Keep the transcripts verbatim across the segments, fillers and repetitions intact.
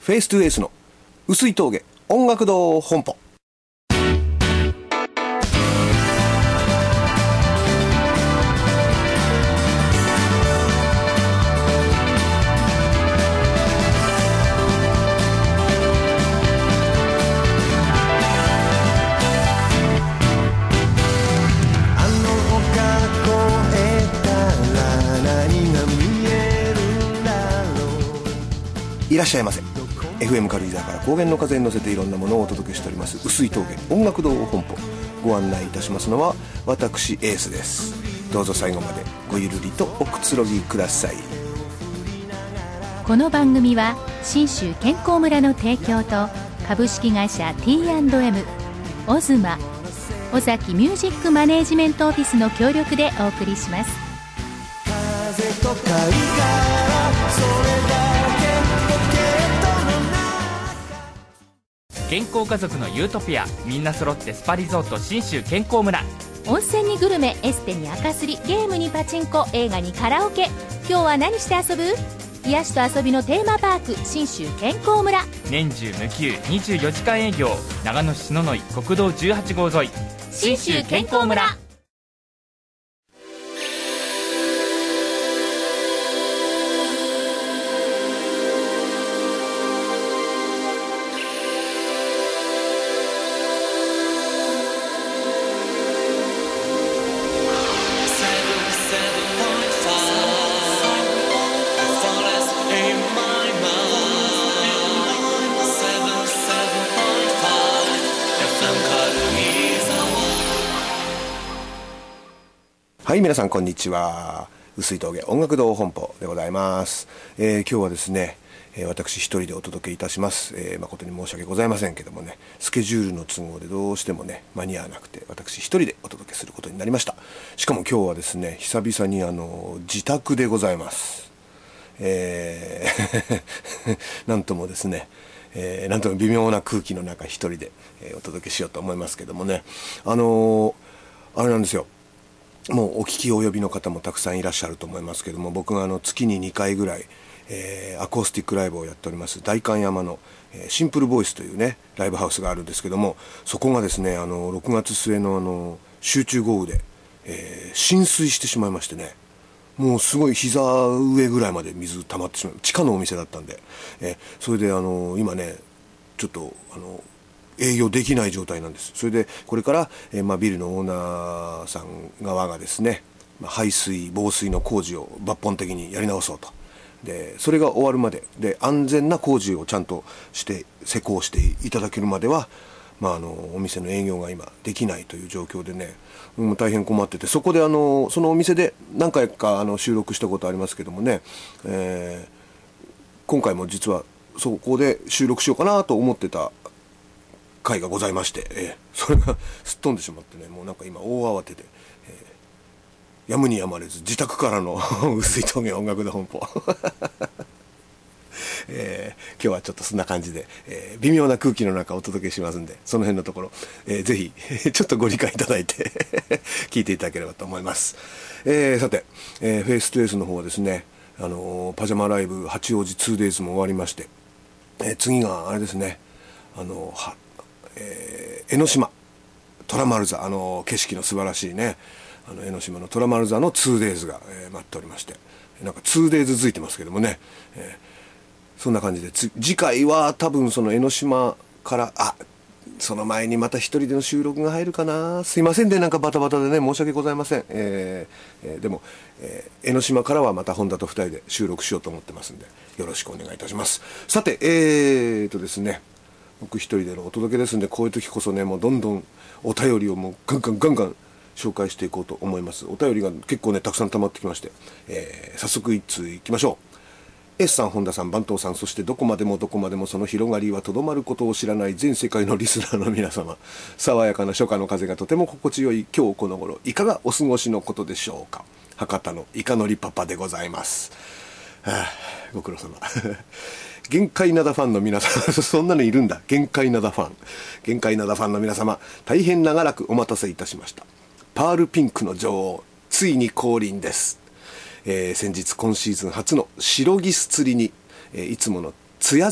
フェイストゥエースの碓井峠音楽堂本舗。いらっしゃいませ。 エフエム 軽井沢から高原の風に乗せていろんなものをお届けしております碓井峠音楽堂本舗。ご案内いたしますのは私エースです。どうぞ最後までごゆるりとおくつろぎください。 この番組は信州健康村の提供と株式会社 ティーアンドエム、 オズマ、尾崎ミュージックマネージメントオフィスの協力でお送りします。 風と貝殻、それだ健康家族のユートピア、みんな揃ってスパリゾート信州健康村。 温泉にグルメ、エステに赤すり、ゲームにパチンコ、映画にカラオケ。今日は何して遊ぶ？癒しと遊びのテーマパーク信州健康村。 年中無休にじゅうよじかん営業。長野市篠ノ井国道じゅうはち号沿い、 信州健康村。 はい、皆さんこんにちは。碓井峠音楽堂本舗でございます。えー、今日はですね、えー、私一人でお届けいたします。えー、誠に申し訳ございませんけどもね、スケジュールの都合でどうしてもね間に合わなくて、私一人でお届けすることになりました。しかも今日はですね、久々にあの自宅でございます。えー、なんともですね、えー、なんとも微妙な空気の中一人で、えー、お届けしようと思いますけどもね、あのー、あれなんですよ。もうお聞き及びの方もたくさんいらっしゃると思いますけども、僕があの月ににかいぐらい、えー、アコースティックライブをやっております代官山の、えー、シンプルボイスというねライブハウスがあるんですけども、そこがですね、あのろくがつ末のあの集中豪雨で、えー、浸水してしまいましてね、もうすごい膝上ぐらいまで水溜まってしまう、地下のお店だったんで、えー、それであの今ねちょっとあの営業できない状態なんです。それでこれから、えーまあ、ビルのオーナーさん側がですね、まあ、排水防水の工事を抜本的にやり直そうと。でそれが終わるまでで安全な工事をちゃんとして施工していただけるまでは、まあ、あのお店の営業が今できないという状況でね、うん、大変困ってて、そこであのそのお店で何回かあの収録したことありますけどもね、えー、今回も実はそこで収録しようかなと思ってた回がございまして、えー、それがすっ飛んでしまってね、もうなんか今大慌てで、えー、やむにやまれず自宅からの碓井峠音楽堂本舗、えー、今日はちょっとそんな感じで、えー、微妙な空気の中お届けしますんで、その辺のところ、えー、ぜひちょっとご理解いただいて聞いていただければと思います。えー、さて、えー、フェイストゥエースの方はですね、あのー、パジャマライブ八王子 ツーデイズ も終わりまして、えー、次があれですね、あのー、はえー、江ノ島虎丸座、あの景色の素晴らしいね、あの江ノ島の虎丸座の ツーデイズ が、えー、待っておりまして、なんか ツーデイズ 付いてますけどもね、えー、そんな感じでつ次回は多分その江ノ島から、あその前にまた一人での収録が入るかな、すいませんで、なんかバタバタでね申し訳ございません。えーえー、でも、えー、江ノ島からはまた本田と二人で収録しようと思ってますんで、よろしくお願いいたします。さて、えーとですね僕一人でのお届けですんで、こういう時こそね、もうどんどんお便りをもうガンガンガンガン紹介していこうと思います。お便りが結構ねたくさん溜まってきまして、えー、早速一通いきましょう。 S さん、本田さん、番頭さん、そしてどこまでもどこまでもその広がりはとどまることを知らない全世界のリスナーの皆様、爽やかな初夏の風がとても心地よい今日この頃、いかがお過ごしのことでしょうか。博多のイカのりパパでございます。はあ、ご苦労様限界灘ファンの皆様そんなのいるんだ、限界灘ファン限界灘ファンの皆様、大変長らくお待たせいたしました。パールピンクの女王、ついに降臨です。えー、先日今シーズン初の白ギス釣りに、えー、いつもの艶崎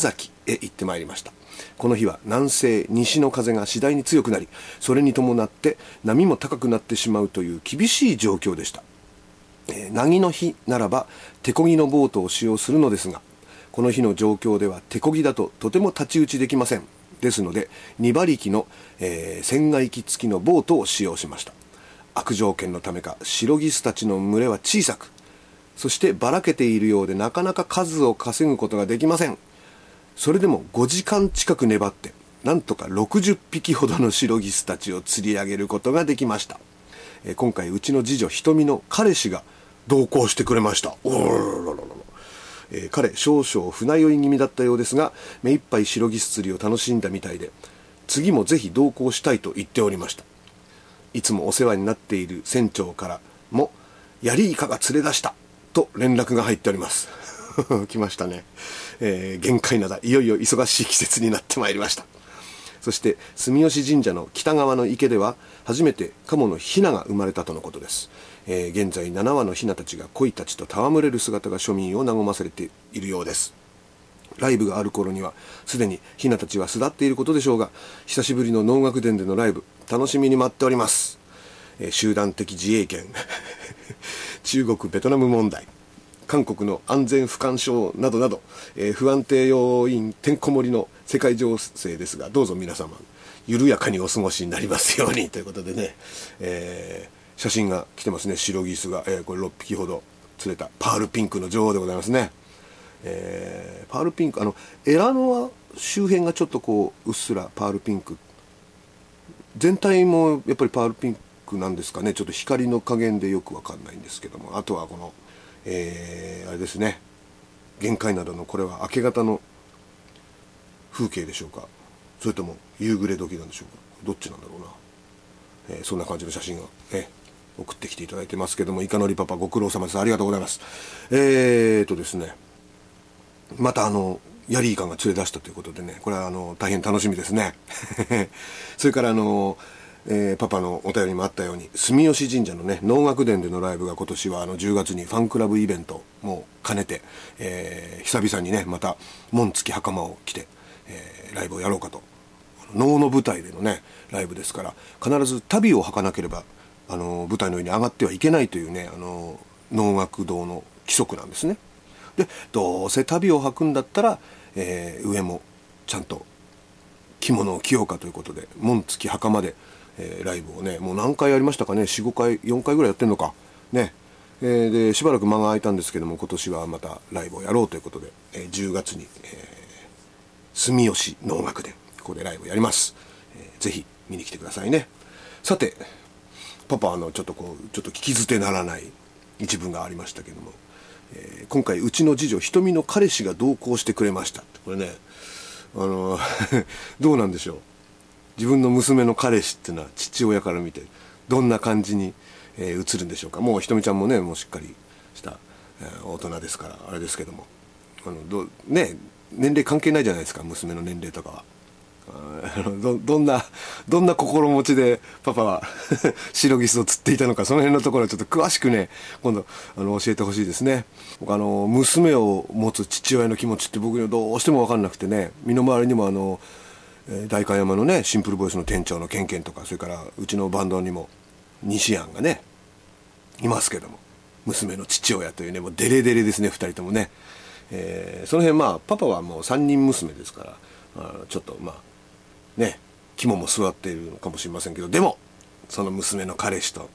へ行ってまいりました。この日は南西西の風が次第に強くなり、それに伴って波も高くなってしまうという厳しい状況でした。えー、凪の日ならば手漕ぎのボートを使用するのですが、この日の状況では手漕ぎだととても太刀打ちできません。ですのでに馬力の、えー、船外機付きのボートを使用しました。悪条件のためかシロギスたちの群れは小さく、そしてばらけているようでなかなか数を稼ぐことができません。それでもごじかん近く粘ってなんとかろくじゅっぴきほどのシロギスたちを釣り上げることができました。えー、今回うちの次女ひとみの彼氏が同行してくれました。おーらららら、えー、彼少々船酔い気味だったようですが、目いっぱいシロギス釣りを楽しんだみたいで、次もぜひ同行したいと言っておりました。いつもお世話になっている船長からもヤリイカが釣れ出したと連絡が入っております。来ましたね。えー、限界灘、いよいよ忙しい季節になってまいりました。そして住吉神社の北側の池では初めてカモのヒナが生まれたとのことです。えー、現在ななわのヒナたちが鯉たちと戯れる姿が庶民を和ませているようです。ライブがある頃にはすでにヒナたちは巣立っていることでしょうが、久しぶりの能楽殿でのライブ楽しみに待っております。えー、集団的自衛権中国ベトナム問題、韓国の安全不干渉などなど、えー、不安定要因てんこ盛りの世界情勢ですが、どうぞ皆様緩やかにお過ごしになりますようにということでね、えー、写真が来てますね。シロギスが、えー、これろっぴきほど釣れたパールピンクの女王でございますね。えー、パールピンク、あのエラノア周辺がちょっとこううっすらパールピンク、全体もやっぱりパールピンクなんですかね。ちょっと光の加減でよくわかんないんですけども、あとはこの、えー、あれですね、限界などのこれは明け方の風景でしょうか、それとも夕暮れ時なんでしょうか、どっちなんだろうな。えー、そんな感じの写真が、ね、送ってきていただいてますけども、イカのりパパご苦労様です。ありがとうございます。えーとですねまたあのヤリイカが連れ出したということでね、これはあの大変楽しみですね。それからあの、えー、パパのお便りにもあったように、住吉神社のね能楽殿でのライブが今年はあのじゅうがつにファンクラブイベントも兼ねて、えー、久々にねまた紋付き袴を着て、えー、ライブをやろうかと。能の舞台でのねライブですから、必ず足袋を履かなければあの舞台の上に上がってはいけないというね、あの能楽堂の規則なんですね。でどうせ足袋を履くんだったら、えー、上もちゃんと着物を着ようかということで、紋付き袴で、えー、ライブをねもう何回やりましたかね、 よん、ごかいよんかいぐらいやってんのかね、えー、でしばらく間が空いたんですけども、今年はまたライブをやろうということで、えー、じゅうがつに、えー、住吉能楽殿、ここでライブをやります。えー、ぜひ見に来てくださいね。さてパパあのちょっとこうちょっと聞き捨てならない一文がありましたけども、えー、今回うちの次女ひとみの彼氏が同行してくれました。これねあのどうなんでしょう、自分の娘の彼氏っていうのは父親から見てどんな感じに、えー、映るんでしょうか。もうひとみちゃんもねもうしっかりした、えー、大人ですからあれですけども、あのどね年齢関係ないじゃないですか、娘の年齢とかは。ど, どんなどんな心持ちでパパはシロギスを釣っていたのか、その辺のところはちょっと詳しくね今度あの教えてほしいですね。僕あの娘を持つ父親の気持ちって僕にはどうしても分かんなくてね、身の回りにもあの代官山のねシンプルボイスの店長のケンケンとか、それからうちのバンドにも西安がねいますけども、娘の父親というねもうデレデレですねふたりともね、えー、その辺まあパパはもうさんにん娘ですから、あちょっとまあね肝も据わっているのかもしれませんけど、でもその娘の彼氏と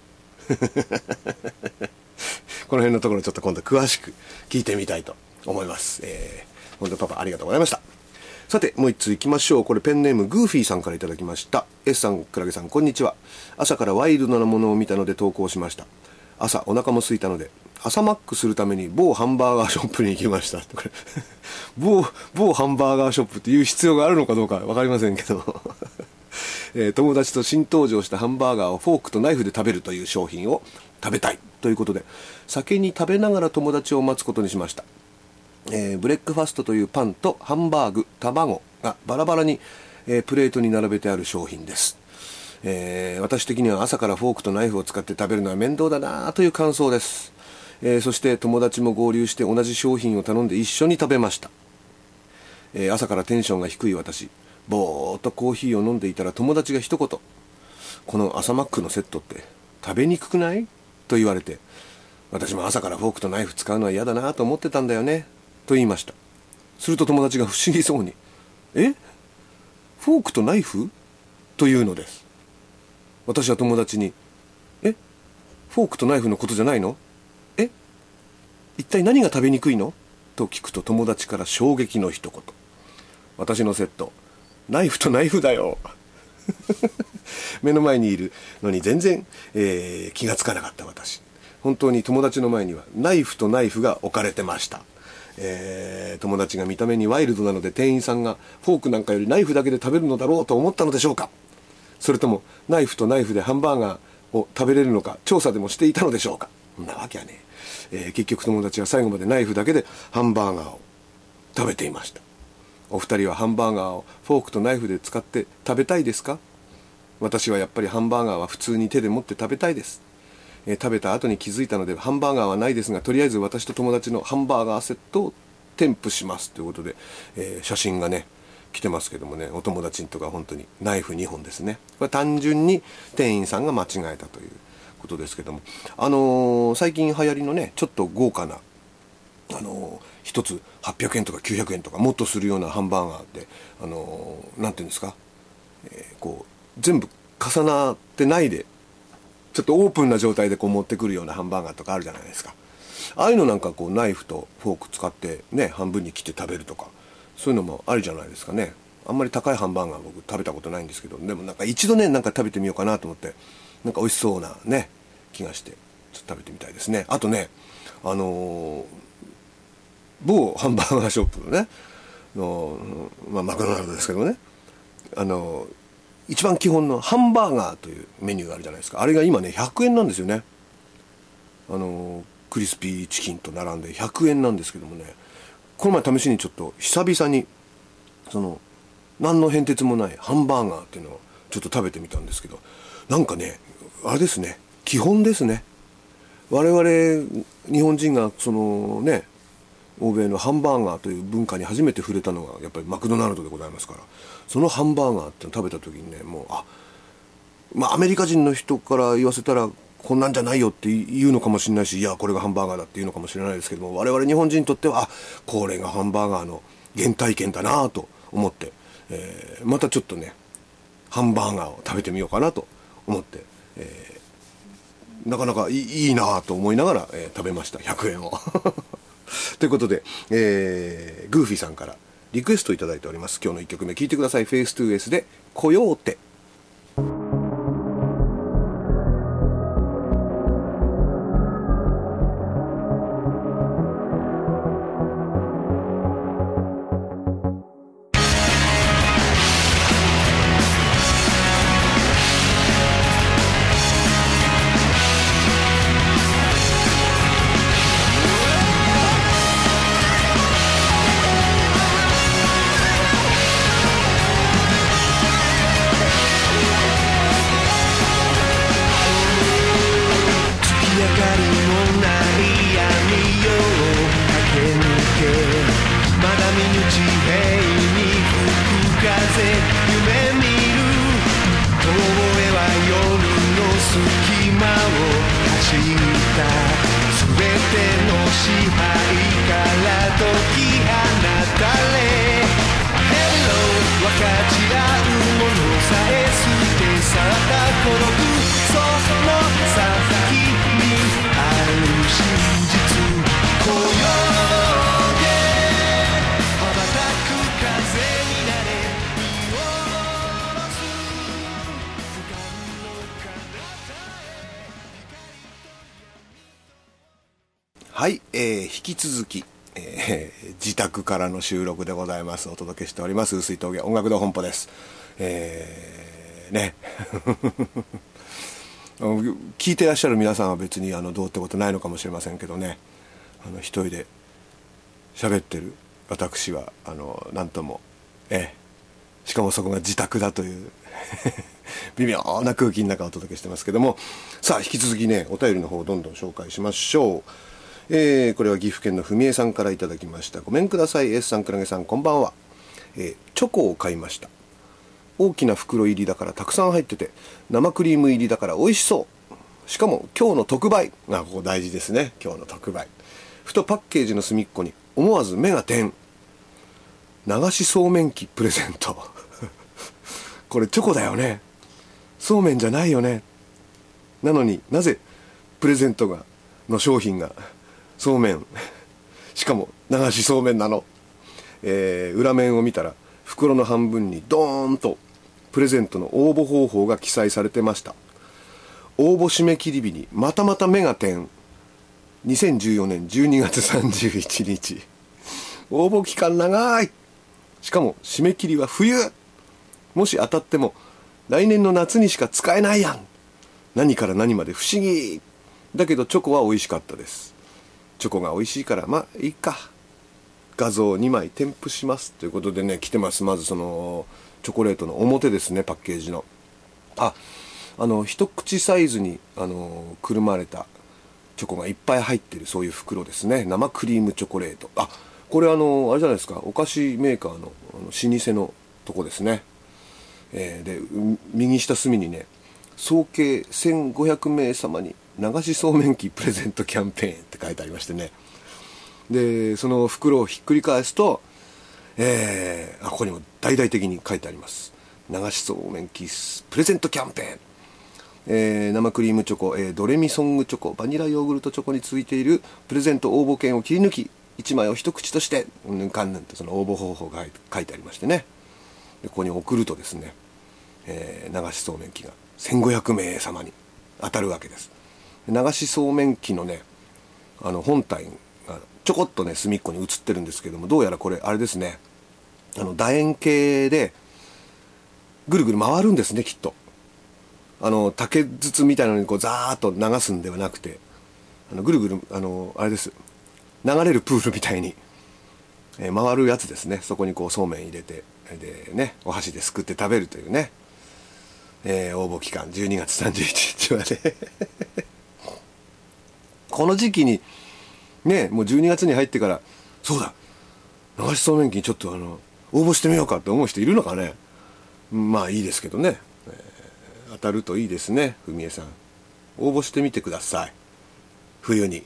この辺のところちょっと今度詳しく聞いてみたいと思います。えー、本当パパありがとうございました。さてもう一通いきましょう。これペンネームグーフィーさんからいただきました。 S さん、クラゲさんこんにちは。朝からワイルドなものを見たので投稿しました。朝お腹も空いたので朝マックするために某ハンバーガーショップに行きました某, 某ハンバーガーショップっていう必要があるのかどうか分かりませんけど、えー、友達と新登場したハンバーガーをフォークとナイフで食べるという商品を食べたいということで、先に食べながら友達を待つことにしました。えー、ブレックファストというパンとハンバーグ、卵がバラバラに、えー、プレートに並べてある商品です。えー、私的には朝からフォークとナイフを使って食べるのは面倒だなという感想です。えー、そして友達も合流して同じ商品を頼んで一緒に食べました。 えー、朝からテンションが低い私、ぼーっとコーヒーを飲んでいたら友達が一言、この朝マックのセットって食べにくくない?と言われて、私も朝からフォークとナイフ使うのは嫌だなと思ってたんだよねと言いました。すると友達が不思議そうに、えフォークとナイフというのです。私は友達に、えフォークとナイフのことじゃないの?え一体何が食べにくいの?と聞くと友達から衝撃の一言、私のセットナイフとナイフだよ目の前にいるのに全然、えー、気がつかなかった私、本当に友達の前にはナイフとナイフが置かれてました。えー、友達が見た目にワイルドなので店員さんがフォークなんかよりナイフだけで食べるのだろうと思ったのでしょうか。それともナイフとナイフでハンバーガーを食べれるのか調査でもしていたのでしょうか。そんなわけはね、えー、結局友達は最後までナイフだけでハンバーガーを食べていました。お二人はハンバーガーをフォークとナイフで使って食べたいですか?私はやっぱりハンバーガーは普通に手で持って食べたいです。えー、食べた後に気づいたのでハンバーガーはないですが、とりあえず私と友達のハンバーガーセットを添付しますということで、えー、写真がね来てますけどもね、お友達とか本当にナイフにほんですね。これ単純に店員さんが間違えたということですけども、あのー、最近流行りのねちょっと豪華なあのー、一つはっぴゃくえんとかきゅうひゃくえんとかもっとするようなハンバーガーで、あのー、なんていうんですか、えー、こう全部重なってないでちょっとオープンな状態でこう持ってくるようなハンバーガーとかあるじゃないですか。ああいうのなんかこうナイフとフォーク使ってね半分に切って食べるとか、そういうのもありじゃないですかね。あんまり高いハンバーガー僕食べたことないんですけど、でもなんか一度ねなんか食べてみようかなと思って、なんか美味しそうなね気がしてちょっと食べてみたいですね。あとね、あのー、某ハンバーガーショップのねの、まあ、マクドナルドですけどね、あのー、一番基本のハンバーガーというメニューがあるじゃないですか。あれが今ねひゃくえんなんですよね。あのー、クリスピーチキンと並んでひゃくえんなんですけどもね、この前試しにちょっと久々にその何の変哲もないハンバーガーっていうのをちょっと食べてみたんですけど、なんかねあれですね、基本ですね。我々日本人がそのね欧米のハンバーガーという文化に初めて触れたのがやっぱりマクドナルドでございますから、そのハンバーガーってのを食べた時にね、もうあまあアメリカ人の人から言わせたらこんなんじゃないよって言うのかもしれないし、いやこれがハンバーガーだって言うのかもしれないですけども、我々日本人にとってはあこれがハンバーガーの原体験だなと思って、えー、またちょっとねハンバーガーを食べてみようかなと思って、えー、なかなかいい、いいなと思いながら、えー、食べました。ひゃくえんをということで、えー、グーフィーさんからリクエストいただいております。今日のいっきょくめ聴いてください。フェイストゥーエースでコヨーテ。はい、えー、引き続き、えー、自宅からの収録でございます。お届けしております碓井峠音楽堂本舗です。えー、ね聞いてらっしゃる皆さんは別にあのどうってことないのかもしれませんけどね、あの一人で喋ってる私はあのなんとも、えー、しかもそこが自宅だという微妙な空気の中をお届けしてますけども、さあ引き続きねお便りの方をどんどん紹介しましょう。えー、これは岐阜県のふみえさんからいただきました。ごめんください S さん、くらげさん、こんばんは。 えー、チョコを買いました。大きな袋入りだからたくさん入ってて、生クリーム入りだから美味しそう。しかも今日の特売。あ、ここ大事ですね。今日の特売。ふとパッケージの隅っこに思わず目が点。流しそうめん機プレゼント。これチョコだよね。そうめんじゃないよね。なのになぜプレゼントがの商品がそうめん。しかも流しそうめんなの。えー、裏面を見たら袋の半分にドーンとプレゼントの応募方法が記載されてました。応募締め切り日にまたまた目が点。にせんじゅうよねんじゅうにがつさんじゅういちにち。応募期間長い。しかも締め切りは冬。もし当たっても来年の夏にしか使えないやん。何から何まで不思議。だけどチョコは美味しかったです。チョコが美味しいからまあいいか。画像にまい添付しますということでね、来てます。まずそのチョコレートの表ですね、パッケージの。あ、あの一口サイズにあのくるまれたチョコがいっぱい入ってる、そういう袋ですね。生クリームチョコレート。あ、これあのあれじゃないですか、お菓子メーカーの、あの老舗のとこですね。えー、で右下隅にね、総計せんごひゃくめい様に流しそうめん機プレゼントキャンペーンって書いてありましてね。でその袋をひっくり返すと、えー、あ、ここにも大々的に書いてあります。流しそうめん機プレゼントキャンペーン。えー、生クリームチョコ、えー、ドレミソングチョコ、バニラヨーグルトチョコについているプレゼント応募券を切り抜きいちまいを一口としてうんぬんかんぬんとその応募方法が書いてありましてね。でここに送るとですね、えー、流しそうめん機がせんごひゃくめい様に当たるわけです。流しそうめん機のね、あの本体がちょこっとね隅っこに映ってるんですけども、どうやらこれあれですね、あの楕円形でぐるぐる回るんですね、きっと。あの竹筒みたいなのにこうザーッと流すんではなくて、あのぐるぐるあのあれです、流れるプールみたいに、えー、回るやつですね。そこにこうそうめん入れてでね、お箸ですくって食べるというね、えー、応募期間じゅうにがつさんじゅういちにちまでこの時期にね、もうじゅうにがつに入ってから、そうだ、流しそうめん機にちょっとあの応募してみようかって思う人いるのかね。まあいいですけどね、えー、当たるといいですね。ふみえさん応募してみてください、冬に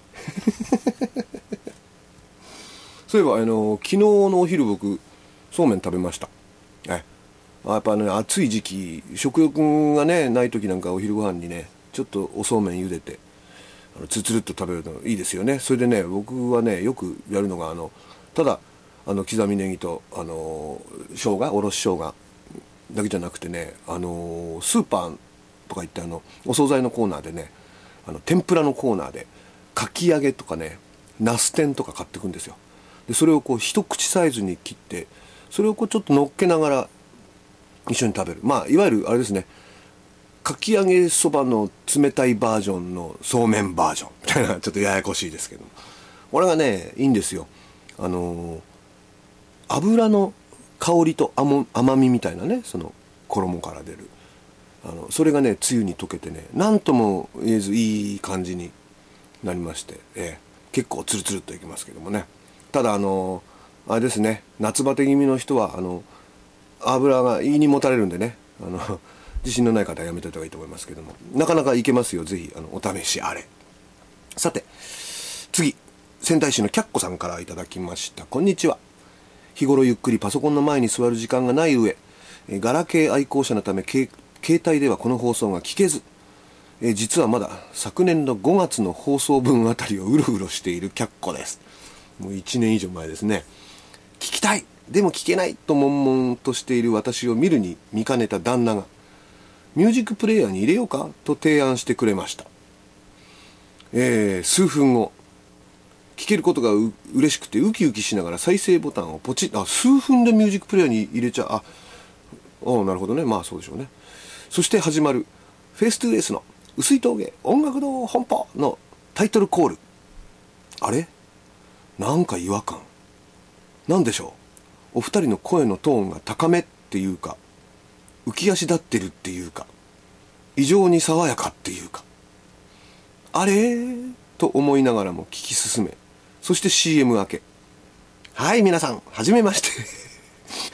そういえばあの昨日のお昼僕そうめん食べました。えやっぱね、暑い時期食欲がねない時なんかお昼ご飯にねちょっとおそうめん茹でてつつるっと食べるのいいですよね。それでね、僕はねよくやるのが、あのただあの刻みネギとあの生姜、おろし生姜だけじゃなくてね、あのスーパーとか行ってあのお惣菜のコーナーでね、あの天ぷらのコーナーでかき揚げとかね、ナス天とか買ってくんですよ。でそれをこう一口サイズに切って、それをこうちょっと乗っけながら一緒に食べる。まあいわゆるあれですね、かき揚げそばの冷たいバージョンのそうめんバージョンみたいな、ちょっとややこしいですけども、これがねいいんですよ。あのー、油の香りと甘みみたいなね、その衣から出るあのそれがねつゆに溶けてね、なんとも言えずいい感じになりまして、えー、結構ツルツルっといきますけどもね。ただあのー、あれですね、夏バテ気味の人はあの油が胃にもたれるんでね、あの自信のない方はやめといた方がいいと思いますけども、なかなかいけますよ。ぜひあのお試しあれ。さて次、仙台市のキャッコさんからいただきました。こんにちは。日頃ゆっくりパソコンの前に座る時間がない上、ガラケー愛好者のため携帯ではこの放送が聞けず、え実はまだ昨年のごがつの放送分あたりをうろうろしているキャッコです。もういちねん以上前ですね。聞きたい、でも聞けないと悶々としている私を見るに見かねた旦那が、ミュージックプレイヤーに入れようかと提案してくれました。えー、数分後、聞けることがう嬉しくてウキウキしながら再生ボタンをポチッ、あ、数分でミュージックプレイヤーに入れちゃう、あ、あ、なるほどね、まあそうでしょうね。そして始まるフェイストゥーエースの薄い峠音楽堂本舗のタイトルコール。あれ、なんか違和感。なんでしょう。お二人の声のトーンが高めっていうか、浮き足立ってるっていうか、異常に爽やかっていうか、あれーと思いながらも聞き進め、そして シーエム 明け。はい、皆さんはじめまして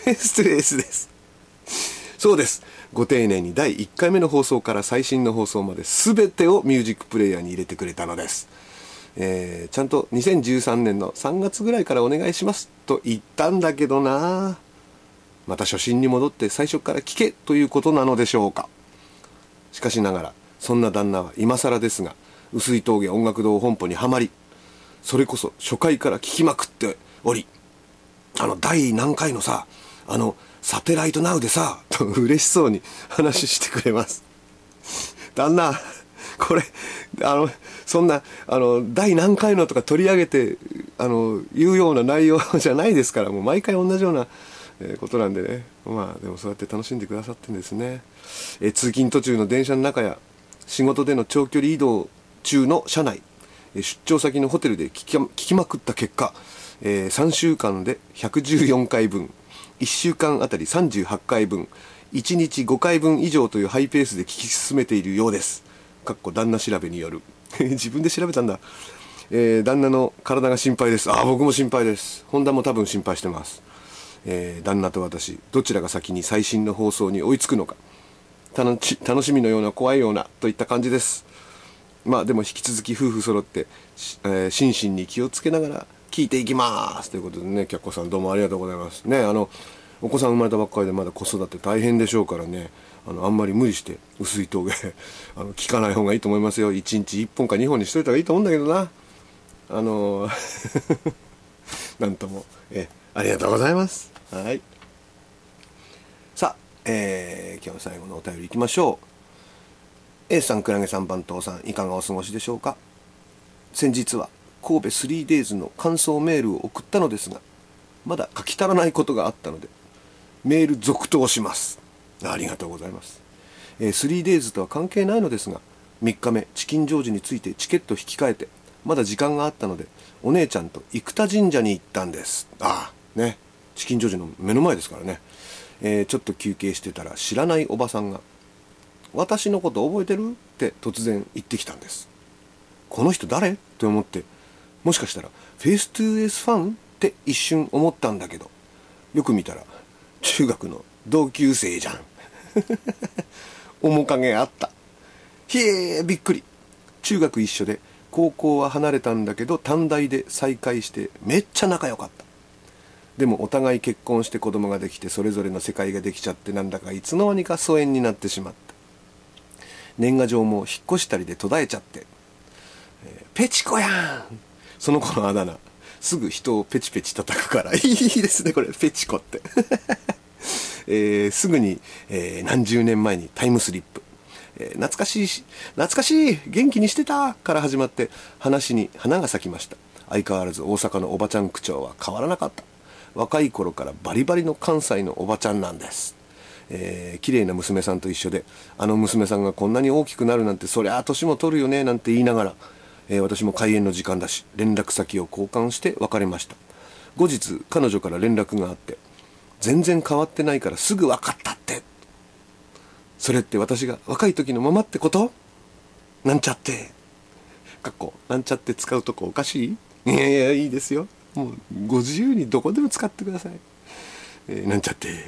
フェイストゥフェイスです。そうです。ご丁寧にだいいっかいめの放送から最新の放送まで全てをミュージックプレイヤーに入れてくれたのです。えー、ちゃんとにせんじゅうさんねんのさんがつぐらいからお願いしますと言ったんだけどな。また初心に戻って最初から聞けということなのでしょうか。しかしながらそんな旦那は今更ですが碓井峠音楽堂本舗にはまり、それこそ初回から聞きまくっており、あの第何回のさ、あのサテライトナウでさと嬉しそうに話してくれます。旦那これあのそんなあの第何回のとか取り上げてあの言うような内容じゃないですから、もう毎回同じようなことなんでね。まあでもそうやって楽しんでくださってんですね。え通勤途中の電車の中や仕事での長距離移動中の車内、出張先のホテルで聞き、聞きまくった結果、えー、さんしゅうかんでひゃくじゅうよんかいぶん、いっしゅうかんあたりさんじゅうはちかいぶん、いちにちごかいぶん以上というハイペースで聞き進めているようです。かっこ旦那調べによる。自分で調べたんだ。えー、旦那の体が心配です。ああ、僕も心配です。本田も多分心配してます。えー、旦那と私どちらが先に最新の放送に追いつくのか、楽し、楽しみのような怖いようなといった感じです。まあでも引き続き夫婦揃って、えー、心身に気をつけながら聞いていきますということでね、キャッコさんどうもありがとうございますね。あのお子さん生まれたばっかりでまだ子育て大変でしょうからね、あのあんまり無理して碓井峠あの聞かない方がいいと思いますよ。いちにちいっぽんかにほんにしといた方がいいと思うんだけどな。あのなんともえありがとうございます。はい。さあ、えー、今日最後のお便りいきましょう。A さん、クラゲさん、番頭さん、いかがお過ごしでしょうか。先日は神戸 スリーデイズ の感想メールを送ったのですが、まだ書き足らないことがあったのでメール続投します。ありがとうございます。えー、スリーデイズ とは関係ないのですが、みっかめチキンジョージについてチケット引き換えてまだ時間があったのでお姉ちゃんと生田神社に行ったんです。ああね、チキンジョージの目の前ですからね。えー、ちょっと休憩してたら知らないおばさんが私のこと覚えてるって突然言ってきたんです。この人誰って思って、もしかしたらフェイストゥーエスファンって一瞬思ったんだけど、よく見たら中学の同級生じゃん。面影あった。ひえーびっくり。中学一緒で高校は離れたんだけど短大で再会してめっちゃ仲良かった。でもお互い結婚して子供ができてそれぞれの世界ができちゃって、なんだかいつの間にか疎遠になってしまった。年賀状も引っ越したりで途絶えちゃって、えー、ペチコやん。その子のあだ名、すぐ人をペチペチ叩くからいいですねこれ、ペチコって、えー、すぐに、えー、何十年前にタイムスリップ、えー、懐かしいし懐かしい元気にしてたから始まって話に花が咲きました。相変わらず大阪のおばちゃん口調は変わらなかった。若い頃からバリバリの関西のおばちゃんなんです。えー、綺麗な娘さんと一緒で、あの娘さんがこんなに大きくなるなんてそりゃあ年も取るよねなんて言いながら、えー、私も開演の時間だし連絡先を交換して別れました。後日彼女から連絡があって、全然変わってないからすぐ分かったって。それって私が若い時のままってこと？なんちゃってかっこなんちゃって使うとこおかしい？いやいやいいですよ、もうご自由にどこでも使ってください。えー、なんちゃって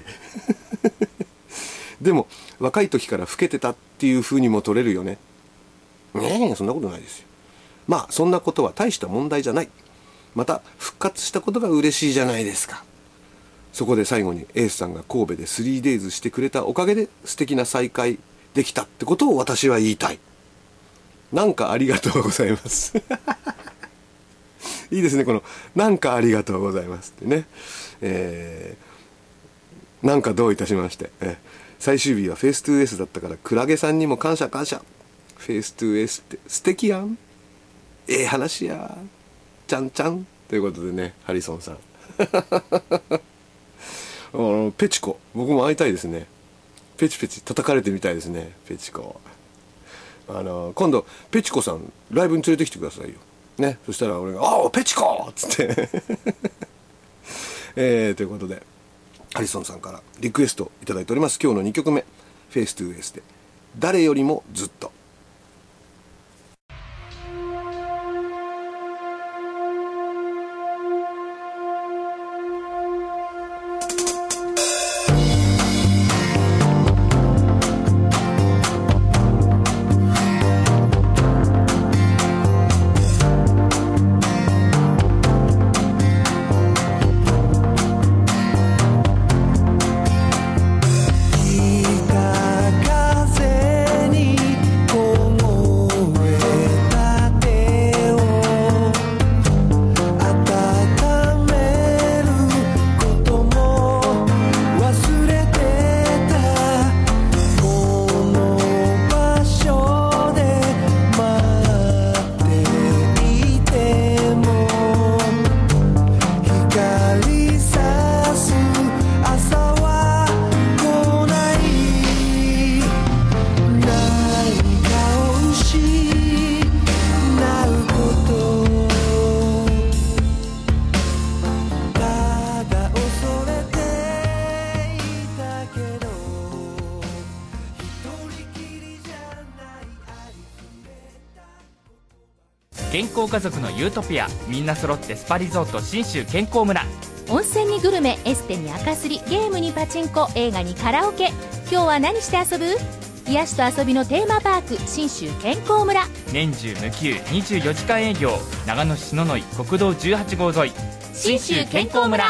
でも若い時から老けてたっていう風にも取れるよね。ねえ、そんなことないですよ。まあそんなことは大した問題じゃない。また復活したことが嬉しいじゃないですか。そこで最後にエースさんが神戸で スリーデイズ してくれたおかげで素敵な再会できたってことを私は言いたい。なんかありがとうございますいいですね、このなんかありがとうございますってね。えー、なんかどういたしまして、え最終日はフェイストゥーエスだったからクラゲさんにも感謝感謝。フェイストゥーエスって素敵やん、ええ話やちゃんちゃんということでね、ハリソンさんあのペチコ、僕も会いたいですね。ペチペチ叩かれてみたいですね、ペチコ。あの今度ペチコさんライブに連れてきてくださいよね。そしたら俺が「ああペチコ!」っつってえー、ということでハリソンさんからリクエストいただいております。今日のにきょくめ、フェイストゥーエスで誰よりもずっと。 健康家族のユートピア、みんな揃ってスパリゾート信州健康村。 温泉にグルメ、エステに赤すり、ゲームにパチンコ、映画にカラオケ。今日は何して遊ぶ？癒しと遊びのテーマパーク、信州健康村。 年中無休にじゅうよじかん営業、長野市篠ノ井国道じゅうはちごう沿い、信州健康村。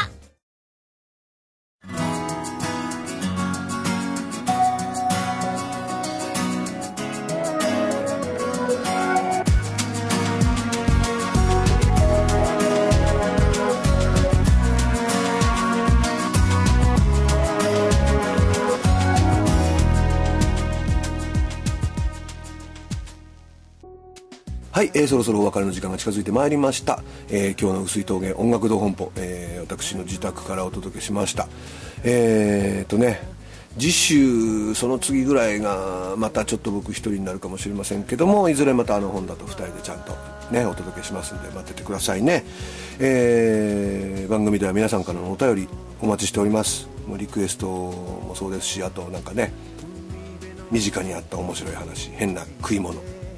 はい、えー、そろそろお別れの時間が近づいてまいりました、えー、今日の碓井峠音楽堂本舗、えー、私の自宅からお届けしました。えーとね次週その次ぐらいがまたちょっと僕一人になるかもしれませんけども、いずれまたあの本田と二人でちゃんとねお届けしますんで待っててくださいね。えー、番組では皆さんからのお便りお待ちしております。もうリクエストもそうですし、あとなんかね身近にあった面白い話、変な食い物、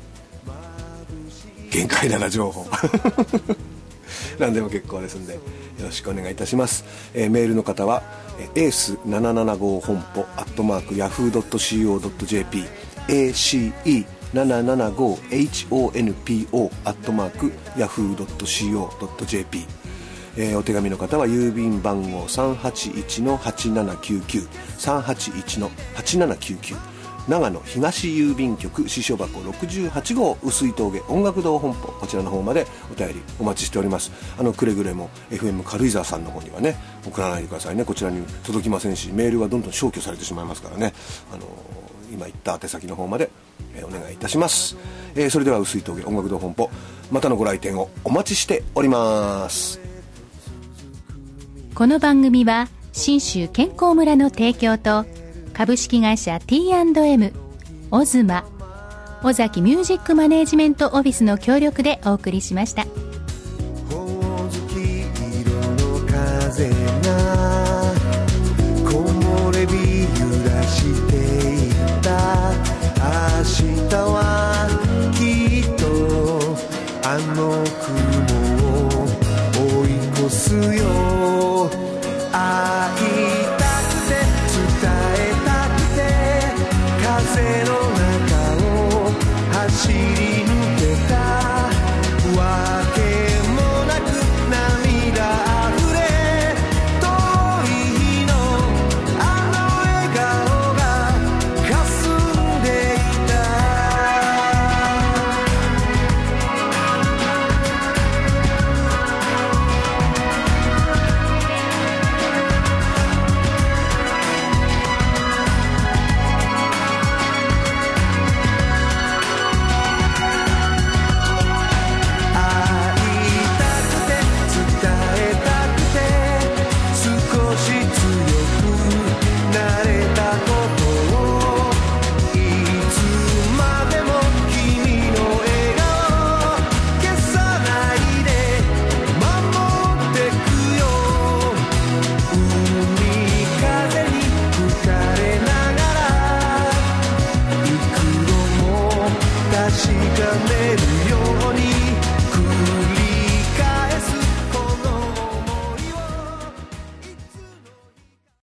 限界だな情報何でも結構ですんでよろしくお願いいたします。えー、メールの方はエースななななご本舗アットマークヤフー ドット シーオー ドット ジェーピー エーシーイーななななご エイチオーエヌピーオー アットマークヤフー ドット シーオー ドット ジェーピー、えー、お手紙の方は郵便番号 さんはちいちのはちななきゅうきゅう さんはちいちのはちななきゅうきゅう、長野東郵便局支所箱ろくじゅうはちごう碓井峠音楽堂本舗、こちらの方までお便りお待ちしております。あのくれぐれも エフエム 軽井沢さんの方にはね送らないでくださいね。こちらに届きませんし、メールはどんどん消去されてしまいますからね、あの今言った宛先の方まで、えー、お願いいたします。えー、それでは碓井峠音楽堂本舗、またのご来店をお待ちしております。 この番組は信州健康村の提供と株式会社 ティーアンドエム、 オズマ、尾崎ミュージックマネージメントオフィスの協力でお送りしました。